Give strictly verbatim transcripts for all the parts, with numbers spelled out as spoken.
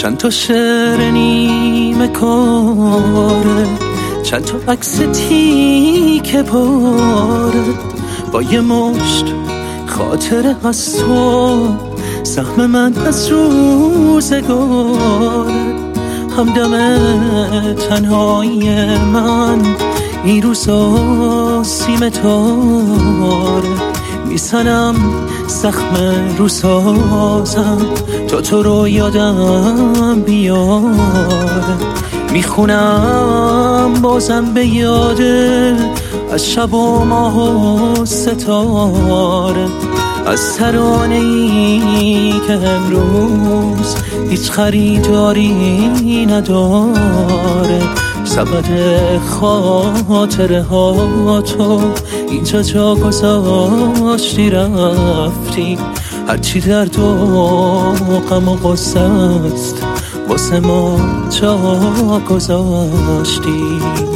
چند تا شعر نیمه کاره، چند تا عکس تیکه پاره، با یه مشت خاطره از تو، سهم من از روزگاره. همدم تنهایی من این روزا سیم تاره، میسنم زخم رو سازم تا تو رو یادم بیاره. میخونم بازم به یاده از شب و ماه و ستاره، از ترانه‌ای که امروز هیچ خریداری نداره. سبد خاطره ها تو اینجا جا گذاشتی رفتی، هرچی درد و غم و غصه است واسه ما جا گذاشتی.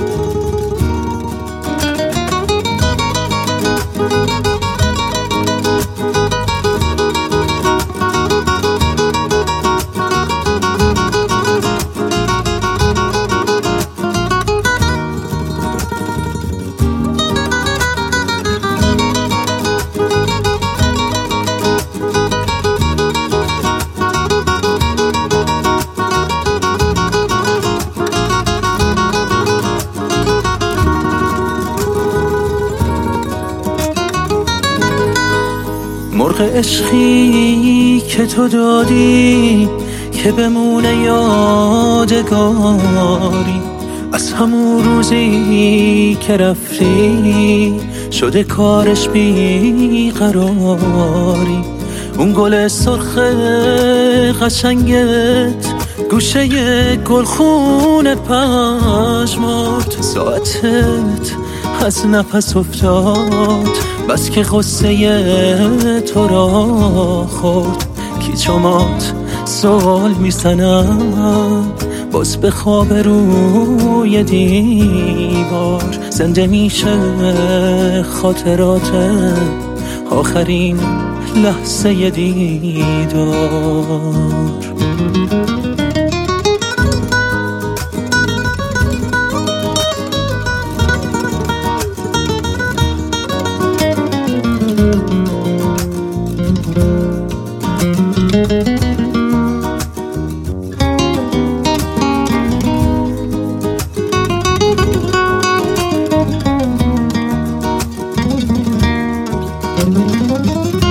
مرغ عشقی که تو دادی که بمونه یادگاری، از همون روزی که رفتی شده کارش بیقراری. اون گل سرخ قشنگت گوشه گلخون پژمرد، ساعتت از نفس افتاد بس که غصه تو را خورد. کیچامات سوال میزنم باز به خواب روی دیوار، زنده میشه خاطرات آخرین لحظه دیدار. Thank you.